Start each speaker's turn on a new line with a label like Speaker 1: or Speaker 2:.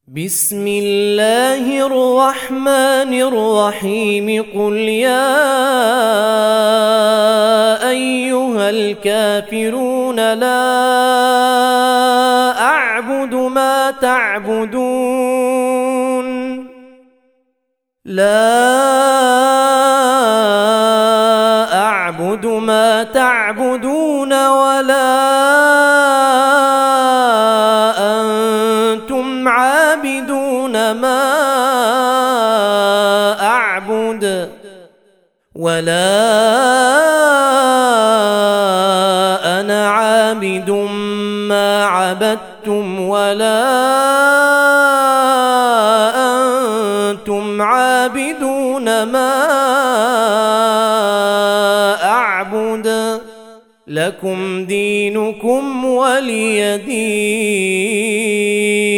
Speaker 1: بسم الله الرحمن الرحيم قل يا أيها الكافرون لا أعبد ما تعبدون ولا أنتم عابدون ما أعبد ولا أنا عابد ما عبدتم ولا أنتم عابدون ما أعبد لكم دينكم ولي دين.